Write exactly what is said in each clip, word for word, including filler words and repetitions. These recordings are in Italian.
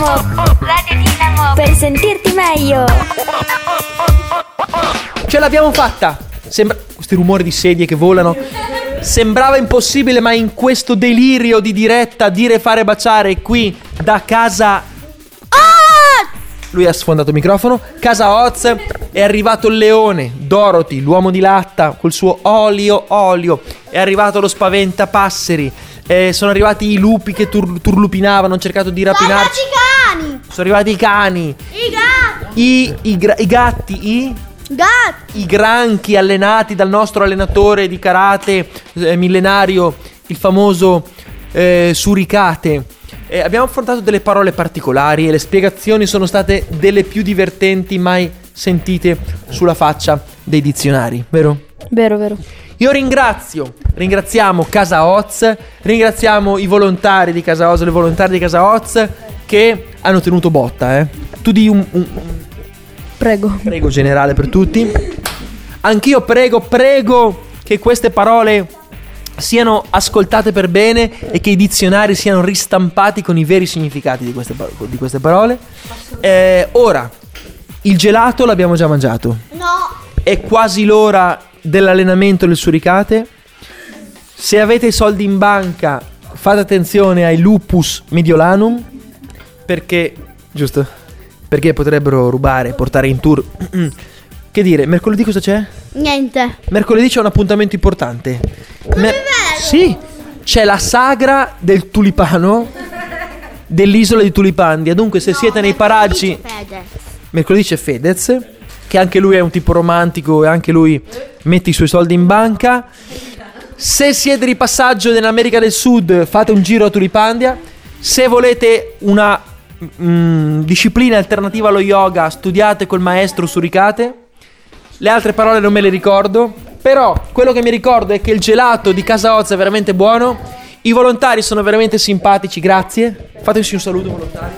Dinamo. Radio Dinamo. Per sentirti meglio. Ce l'abbiamo fatta. Sembra... questi rumori di sedie che volano. Sembrava impossibile, ma in questo delirio di diretta dire fare baciare qui da casa Oz! Lui ha sfondato il microfono. Casa Oz. È arrivato il leone, Dorothy, l'uomo di latta col suo olio olio. È arrivato lo spaventapasseri. Eh, sono arrivati i lupi che tur- turlupinavano, hanno cercato di rapinarci. Sono i cani. Sono arrivati i cani. I gatti. I, i, gra- i gatti, i Gatti. I granchi allenati dal nostro allenatore di karate eh, millenario, il famoso eh, Surikate. Eh, abbiamo affrontato delle parole particolari e le spiegazioni sono state delle più divertenti mai sentite sulla faccia dei dizionari, vero? Vero, vero. Io ringrazio, ringraziamo Casa Oz, ringraziamo i volontari di Casa Oz, le volontarie di Casa Oz che hanno tenuto botta, eh. Tu di un, un, un Prego. Prego generale per tutti. Anch'io prego, prego che queste parole siano ascoltate per bene e che i dizionari siano ristampati con i veri significati di queste, par- di queste parole. Eh, ora, il gelato l'abbiamo già mangiato. No. È quasi l'ora dell'allenamento del suricate. Se avete i soldi in banca, fate attenzione ai lupus mediolanum, perché, giusto? Perché potrebbero rubare, portare in tour. Che dire, mercoledì cosa c'è? Niente. Mercoledì c'è un appuntamento importante. Mer- sì, c'è la sagra del tulipano dell'isola di Tulipandia. Dunque, se no, siete nei paraggi, mercoledì c'è Fedez, che anche lui è un tipo romantico e anche lui mette i suoi soldi in banca. Se siete di passaggio nell'America del Sud, fate un giro a Tulipandia. Se volete una Mm, disciplina alternativa allo yoga, studiate col maestro Surikate. Le altre parole non me le ricordo, però quello che mi ricordo è che il gelato di Casa Oz è veramente buono. I volontari sono veramente simpatici, grazie. Fateci un saluto, volontari.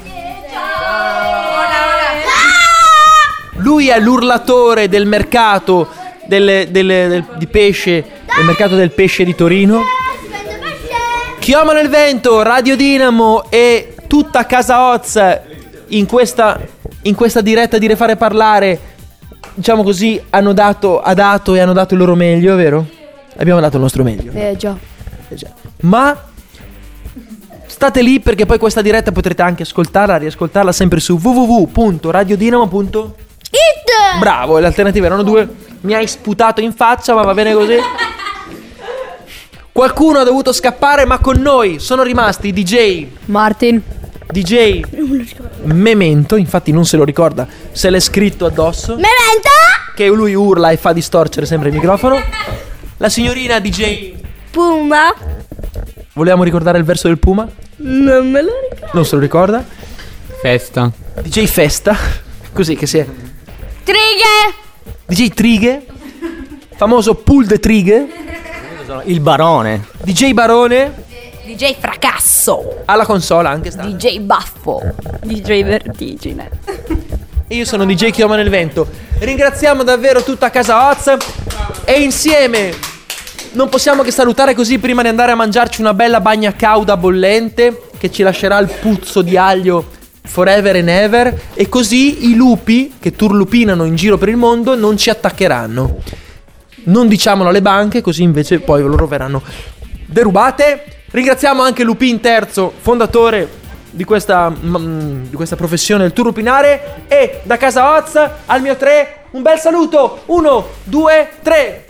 Lui è l'urlatore del mercato delle, delle, del, di pesce, del mercato del pesce di Torino. Chioma nel vento, Radio Dinamo e tutta Casa Oz in questa, in questa diretta di Refare Parlare, diciamo così, hanno dato, ha dato e hanno dato il loro meglio, è vero? Abbiamo dato il nostro meglio. Eh già. Eh già. Ma state lì perché poi questa diretta potrete anche ascoltarla, riascoltarla sempre su w w w punto radiodinamo punto it. Bravo, le alternative erano due. Mi hai sputato in faccia, ma va bene così. Qualcuno ha dovuto scappare, ma con noi sono rimasti D J Martin, D J Memento, infatti non se lo ricorda, se l'è scritto addosso. Memento! Che lui urla e fa distorcere sempre il microfono. La signorina D J Puma. Volevamo ricordare il verso del Puma? Non me lo ricordo. Non se lo ricorda? Festa. D J Festa. Così che si è. Trighe. D J Trighe. Famoso Pull the Trighe. Il barone. D J Barone. D J Fracasso, alla console anche sta. D J Baffo, D J Vertigine. E io sono D J Chioma nel Vento. Ringraziamo davvero tutta Casa Oz. E insieme non possiamo che salutare così prima di andare a mangiarci una bella bagna cauda bollente che ci lascerà il puzzo di aglio forever and ever. E così i lupi che turlupinano in giro per il mondo non ci attaccheranno. Non diciamolo alle banche, così invece poi loro verranno derubate. Ringraziamo anche Lupin Terzo, fondatore di questa, mm, di questa professione del turlupinare. E da Casa Oz al mio tre un bel saluto. Uno, due, tre.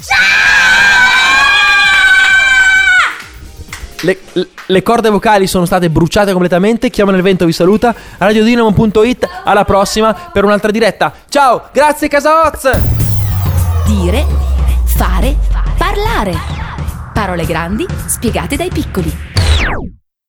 Le, le corde vocali sono state bruciate completamente. Chiama nel Vento vi saluta. radiodinamo punto it. Alla prossima per un'altra diretta. Ciao, grazie Casa Oz. Dire, fare, parlare. Parole grandi spiegate dai piccoli.